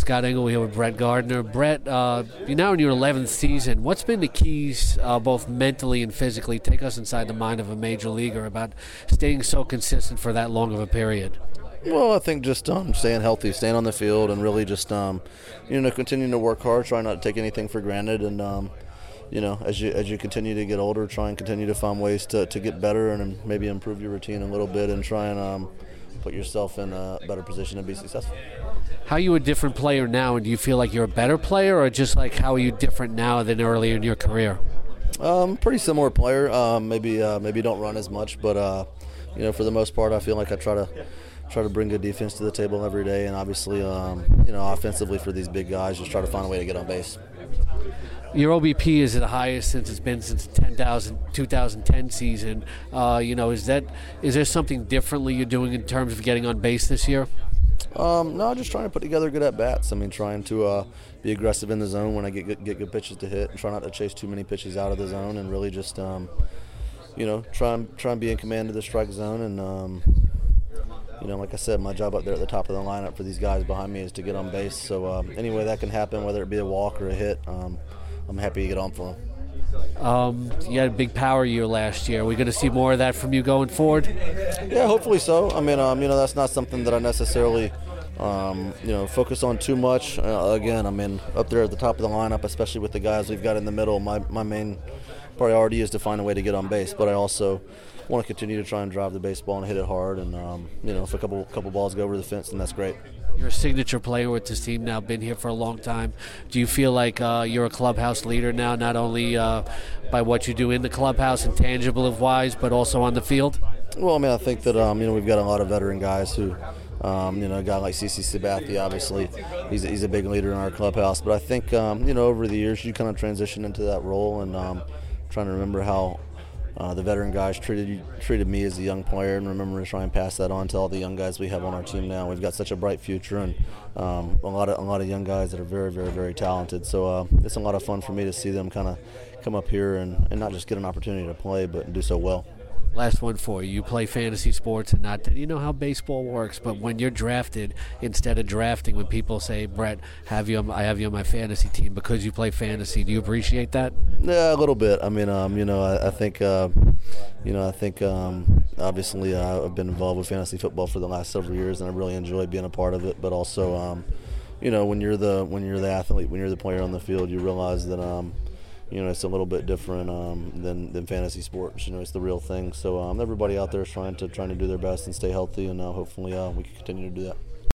Scott Engel here with Brett Gardner. Brett, you're now in your 11th season. What's been the keys, both mentally and physically? Take us inside the mind of a major leaguer about staying so consistent for that long of a period. Well, I think just staying healthy, staying on the field, and really just continuing to work hard, trying not to take anything for granted, and as you continue to get older, try and continue to find ways to get better and maybe improve your routine a little bit and try and put yourself in a better position to be successful. How are you a different player now, and do you feel like you're a better player, or just like how are you different now than earlier in your career? Pretty similar player. Maybe don't run as much, but for the most part, I feel like I try to bring good defense to the table every day, and obviously, offensively for these big guys, just try to find a way to get on base. Your OBP is the highest since it's been since the 2010 season. Is there something differently you're doing in terms of getting on base this year? No, just trying to put together good at-bats. I mean, trying to be aggressive in the zone when I get good pitches to hit, and try not to chase too many pitches out of the zone, and really just, try and be in command of the strike zone. And, like I said, my job up there at the top of the lineup for these guys behind me is to get on base. So any way that can happen, whether it be a walk or a hit, I'm happy to get on for them. You had a big power year last year. Are we going to see more of that from you going forward? Yeah, hopefully so. I mean, that's not something that I necessarily, focus on too much. Again, I mean, up there at the top of the lineup, especially with the guys we've got in the middle, my main priority is to find a way to get on base. But I also want to continue to try and drive the baseball and hit it hard. And, if a couple balls go over the fence, then that's great. You're a signature player with this team now, been here for a long time. Do you feel like you're a clubhouse leader now, not only by what you do in the clubhouse and tangible-wise, but also on the field? Well, I mean, I think that, we've got a lot of veteran guys who, a guy like CC Sabathia, obviously, he's a big leader in our clubhouse. But I think, over the years, you kind of transition into that role, and trying to remember how the veteran guys treated me as a young player, and remember to try and pass that on to all the young guys we have on our team now. We've got such a bright future, and a lot of young guys that are very, very, very talented. So it's a lot of fun for me to see them kind of come up here and not just get an opportunity to play, but do so well. Last one for you. You play fantasy sports, and not you know how baseball works, but when you're drafted, instead of drafting, when people say, Brett, I have you on my fantasy team because you play fantasy, do you appreciate that? Yeah, a little bit. I mean, I think obviously I've been involved with fantasy football for the last several years, and I really enjoy being a part of it. But also, when you're the athlete, when you're the player on the field, you realize that it's a little bit different than fantasy sports. It's the real thing. So everybody out there is trying to do their best and stay healthy, and hopefully we can continue to do that.